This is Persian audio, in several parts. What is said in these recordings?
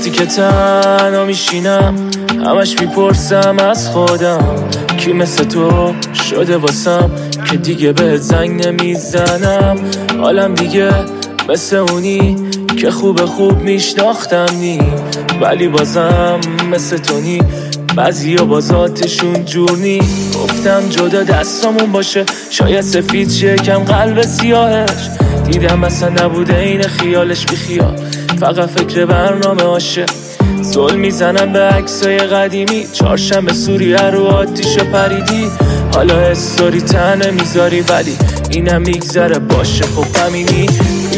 وقتی که تنها میشینم همش میپرسم از خودم کی مثل تو شده واسم که دیگه بهت زنگ نمیزنم. حالم دیگه مثل اونی که خوب میشناختم نی، ولی بازم مثل تو نی، بعضیا بازاتشون جور نی. گفتم جدا دستامون باشه، شاید سفید شه کم قلب سیاهش. دیدم اصلا نبوده این خیالش، بی خیال فقط فکر برنامه هاشه. زل میزنم به عکسای قدیمی، چهارشنبه سوریه رو آتیشو پریدی. حالا استوری تنه میذاری ولی اینم میگذره باشه خب همینی.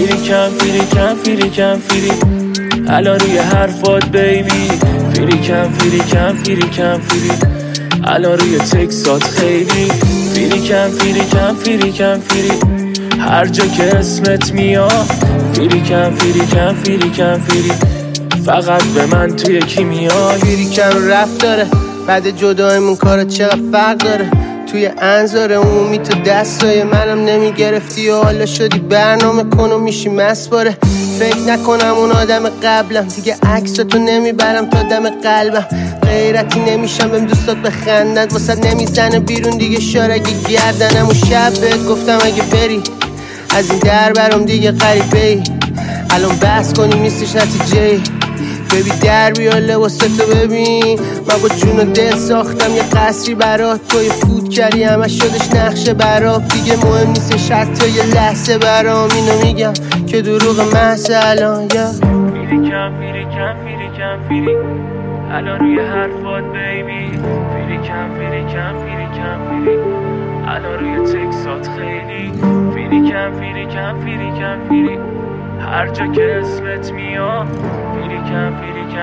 فیری الان روی حرفات بیبی. فیری کم الان روی تکسات خیلی. فیری کم هر جا که اسمت میاد. فیری کم فقط به من توی کی میای. فیری کم رفت داره بعد جدایمون کارا چقدر فرق داره. توی انظار عمومی تو دستای منم نمیگرفتی و حالا شدی برنامه کن و میشی مسباره. فکر نکنم اون آدم قبلم، دیگه عکساتو نمیبرم تا دم قلبم. غیرتی نمیشم بهم دوستات بخندد، واسه نمیزنه بیرون دیگه شارگی گردنم. و شب بهت گفتم اگه بری از این در برام دیگه غریبه ای. الان بحث کنیم نیستش نتیجه. ببی در بیا لباستو ببین، من با جون و دل ساختم یه قصری برات. توی فوت کردی همش شدش نقشه برات. دیگه مهم نیستش حتی یه لحظه برام. اینو میگم که دروغ محض الان. فیری کم الان روی حرفات بیبی. فیری کم الان روی تکسات خیلی. فیری کم هر جا که اسمت میاد. فیری کم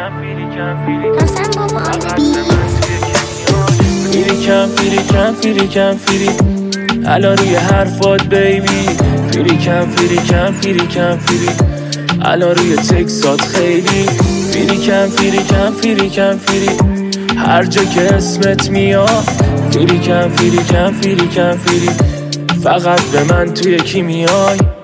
الان روی حرفات بیبی. فیری کم الان روی تکسات خیلی. فیری کم هر جا که اسمت میاد. فیری کم فقط به من توی کی میای.